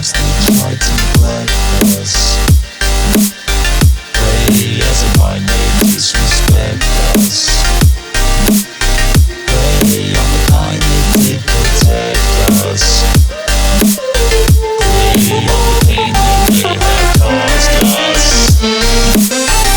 hearts they tried to neglect us. Pray as if my name disrespect us. Pray on the kind that did protect us. Pray on the pain that they have caused us.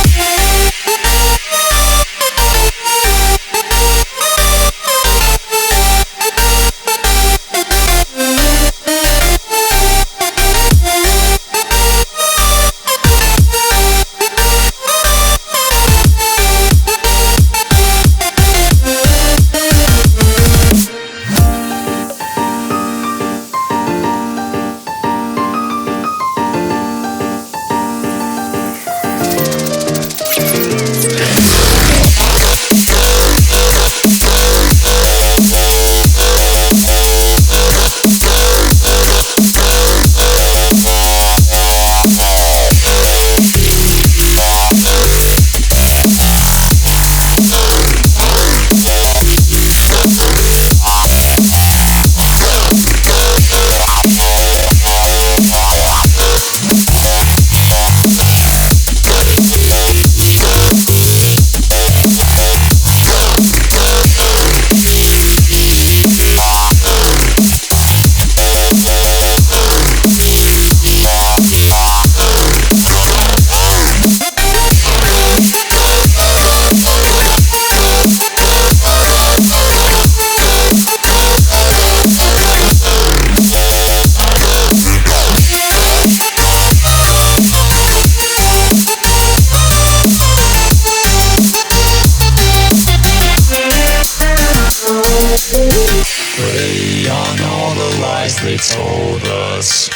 Prey on all the lies they told us.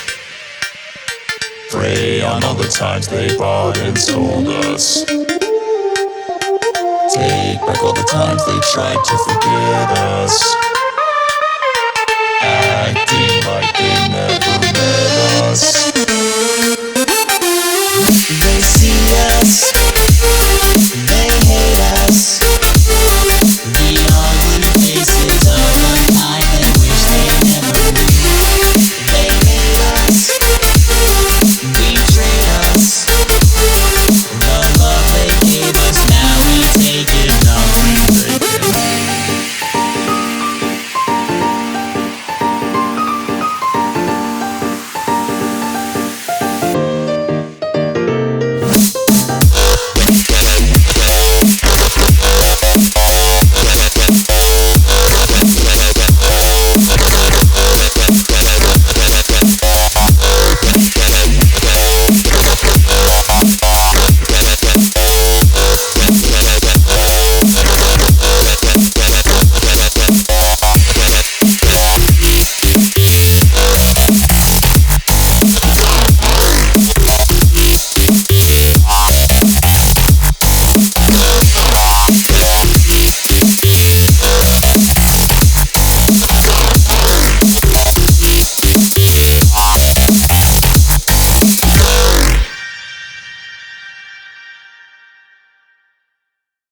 Prey on all the times they bought and sold us. Take back all the times they tried to forget us. Acting like they never met us. They see us